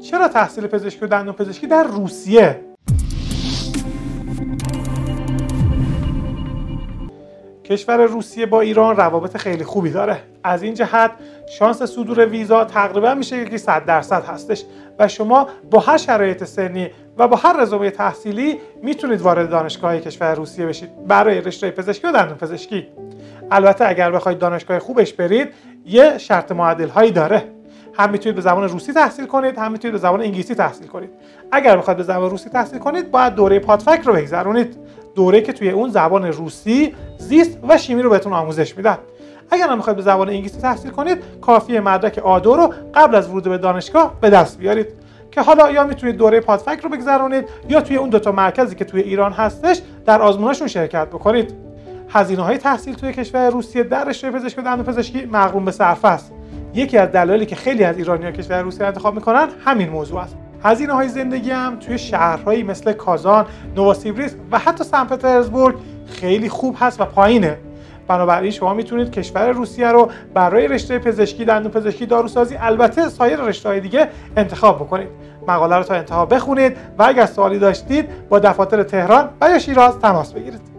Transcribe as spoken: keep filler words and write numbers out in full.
چرا تحصیل پزشکی و دندانپزشکی در روسیه؟ کشور روسیه با ایران روابط خیلی خوبی داره. از این جهت شانس صدور ویزا تقریبا میشه که صد درصد هستش و شما با هر شرایط سنی و با هر رزومه تحصیلی میتونید وارد دانشگاه کشور روسیه بشید برای رشته پزشکی و دندانپزشکی. البته اگر بخواید دانشگاه خوبش برید یه شرط معدل هایی داره. هم میتونید به زبان روسی تحصیل کنید، هم میتونید به زبان انگلیسی تحصیل کنید. اگر بخواید به زبان روسی تحصیل کنید باید دوره پادفک رو بگذرونید. دوره که توی اون زبان روسی، زیست و شیمی رو بهتون آموزش میدن. اگر هم میخواید به زبان انگلیسی تحصیل کنید کافیه مدرک آ دو رو قبل از ورود به دانشگاه به دست بیارید که حالا یا میتونید دوره پادفک رو بگذرونید یا توی اون دوتا مرکزی که توی ایران هستش در آزموناشون شرکت بکنید. هزینه‌های تحصیل توی کشور روسیه در رشته پزشکی و دندانپزشکی مغروم به صرفه است. یکی از دلایلی که خیلی از ایرانی‌ها کشور روسیه انتخاب میکنن همین موضوع است. هزینه‌های زندگی هم توی شهرهایی مثل کازان، نووسیبیرسک و حتی سن پترزبورگ خیلی خوب هست و پایینه. بنابراین شما میتونید کشور روسیه رو برای رشته پزشکی، دندانپزشکی، داروسازی، البته سایر رشته‌های دیگه انتخاب بکنید. مقاله رو تا انتها بخونید و اگر سوالی داشتید با دفاتر تهران و یا شیراز تماس بگیرید.